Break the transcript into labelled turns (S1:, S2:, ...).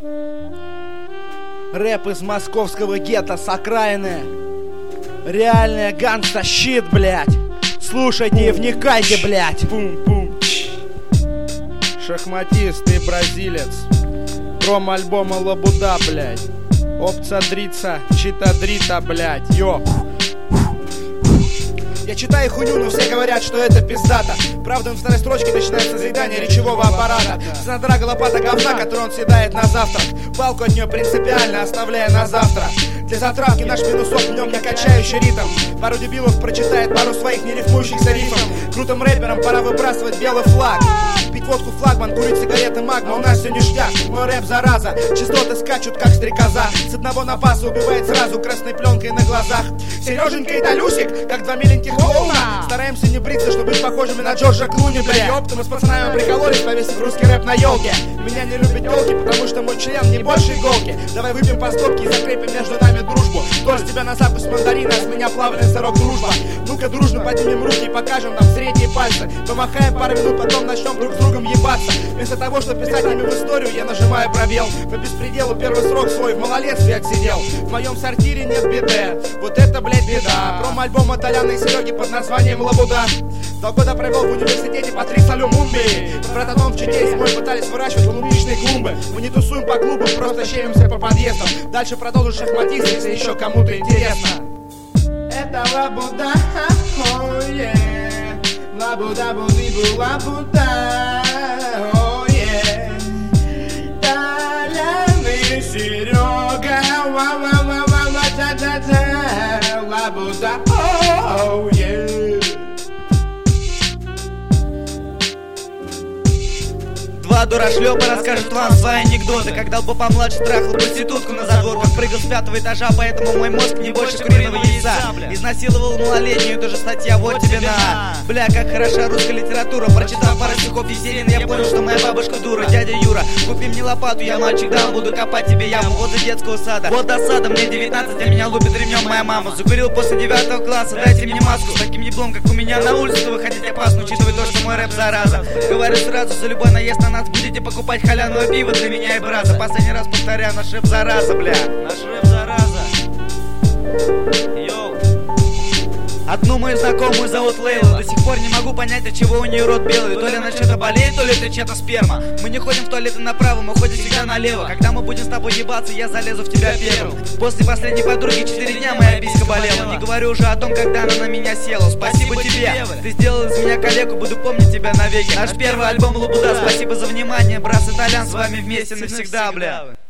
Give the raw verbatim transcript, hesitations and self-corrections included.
S1: Рэп из московского гетто с окраины. Реальная ганста щит, блять. Слушайте и вникайте, блять. Пум-пум. Шахматист и бразилец. Пром-альбома Лабуда, блять. Опция дрица, чита дрита, блять. Йо. Я читаю хуйню, но все говорят, что это пиздата. Правда, на второй строчке начинается заедание речевого аппарата. Снадра лопата говна, которую он съедает на завтрак. Палку от нее принципиально оставляя на завтра. Для затравки наш минусок, в нем не качающий ритм. Пару дебилов прочитает пару своих нерифмующихся рифом. Крутым рэперам пора выбрасывать белый флаг. Пить водку флагман, курить сигареты магма. У нас все ништяк, мой рэп зараза. Частоты скачут как стрекоза. С одного напаса убивает сразу красной пленкой на глазах. Сереженька и Толюсик, как два миленьких клоуна. Стараемся не бриться, чтобы быть похожими на Джорджа Клуни, бля. Ёпта, мы с пацанами прикололись, повесив русский рэп на елке. Меня не любят телки, потому что мой член не больше иголки. Давай выпьем по стопке и закрепим между нами дружбу. Кто с тебя на запах мандарина, с меня плавный сырок дружба. Ну-ка дружно поднимем руки и покажем нам средние пальцы. Помахаем пару минут, потом начнем друг с другом ебаться. Вместо того, чтобы писать имя в историю, я нажимаю пробел. По беспределу первый срок свой в малолетстве отсидел. В моем сортире нет беды, вот это, блядь, беда. Промо-альбома Толяна и Сереги под названием Лабуда. Два года провел в университете Патрик Салюмумби. Братаном в Чите зимой пытались выращивать клубничные клумбы. Мы не тусуем по клубам, просто щемимся по подъездам. Дальше продолжу шахматист, если еще кому-то интересно.
S2: Это Лабуда, oh yeah. Лабуда, будибу, Лабуда, oh yeah. Толян и Серега, ва-ва-ва-ва-ва-та-та-та. Лабуда, oh yeah.
S3: Два дурашлёпа расскажут вам свои анекдоты. Когда лбо помладше трахал проститутку на задворках. Прыгал с пятого этажа, поэтому мой мозг не больше куриного яйца. Изнасиловал малолетнюю, тоже статья, вот тебе на. Бля, как хороша русская литература. Прочитал пару стихов Есенина, я понял, что моя бабушка дура. Дядя Юра, купи мне лопату, я мальчик дам, буду копать тебе яму возле детского сада. Вот досада, мне девятнадцать, а меня лупит ремнем моя мама. Закурил после девятого класса, дайте мне маску. С таким еблом, как у меня на улице, выходить опасно, учитывая то, что мой рэп зараза. Говорю сразу, за любой наезд на нас будете покупать халявное пиво для меня и браза. Последний раз повторяю, наш рэп зараза, бля. Наш рэп зараза. Йоу. Одну мою знакомую зовут Лейла. До сих пор не могу понять, от чего у нее рот белый. То ли она что-то болеет, то ли это чья-то сперма. Мы не ходим в туалеты направо, мы ходим всегда налево. Когда мы будем с тобой ебаться, я залезу в тебя первым. После последней подруги четыре дня моя писька болела. Не говорю уже о том, когда она на меня села. Спасибо тебе, ты сделал из меня коллегу, буду помнить тебя навеки. Наш первый альбом Лабуда. Спасибо за внимание, брат и Толян, с вами вместе навсегда, бля.